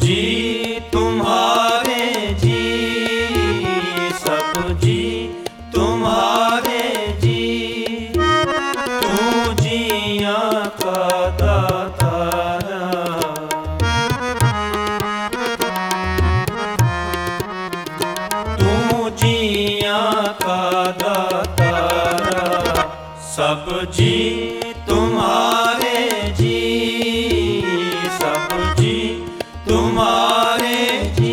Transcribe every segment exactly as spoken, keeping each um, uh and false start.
जी तुम्हारे जी, सब जी तुम्हारे जी। तू जिया का दातारा, तू जिया का दातारा। सब जी तुम्हारे जी, सब जी तुम्हारे जी।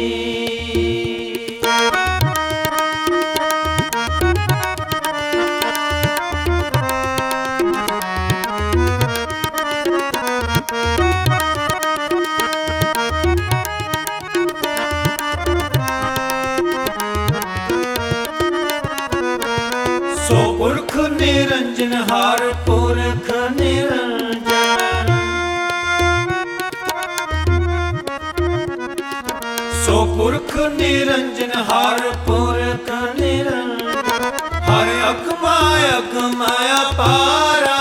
सो पुरख निरंजन हर पुरख निरंजन, सो पुरख निरंजन हर पुरख निरंजन। हर अगमा अगमा अपारा,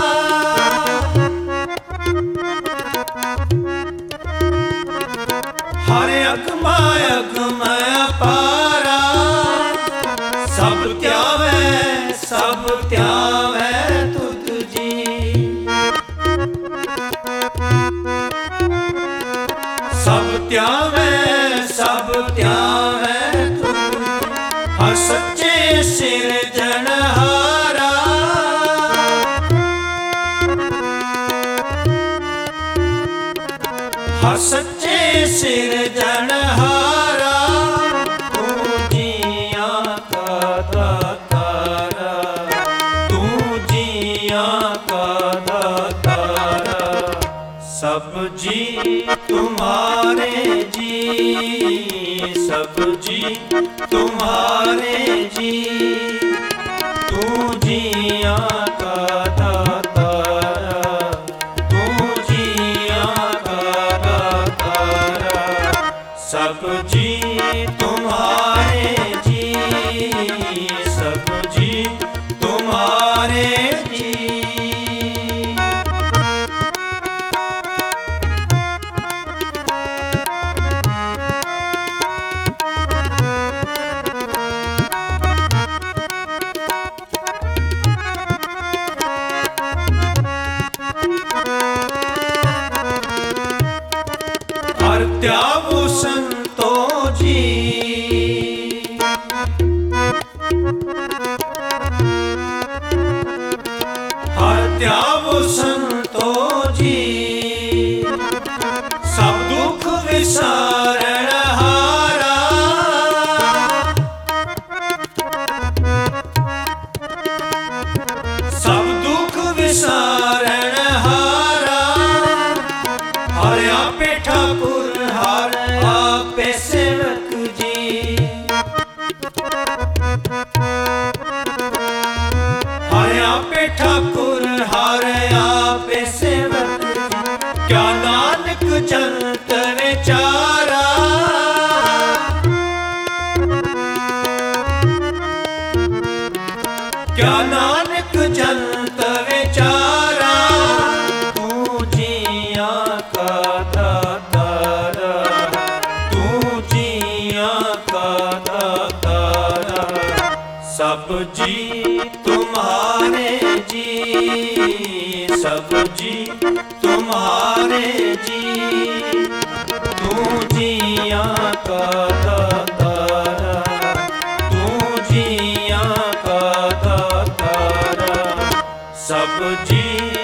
हर अगमा अगमा अपारा। सब त्यावै सब त्यावै तुध जी, सब त्यावै सब त्यावै तुध। हर सच्चे सिरजनहारा, हर सच्चे सिरजनहारा। तू जिया का दातारा, तू जिया का दातारा। सब जी तुम्हारे जी, सब जी तुम्हारे जी। तू जिया का दातारा, तू जिया का दातारा। सब जी तुम्हारे जी, सब जी तुम्हारे जी। हर त्यागो संतो जी, हर त्यागो संतो जी। सब दुख विसारण हारा, सब दुख विसारण हारा। हर आपे ठाकुर हर आपे सेवक जी, हर आपे ठाकुर हर आपे सेवक जी। क्या नानक जंत विचारा, क्या नानक जंत विचारा। तू जिया का दातारा, तू जिया का दातारा। सब जी तुम्हारे जी, सब जी तुम्हारे जी। तू जिया का दातारा, तू जिया का दातारा। सब जी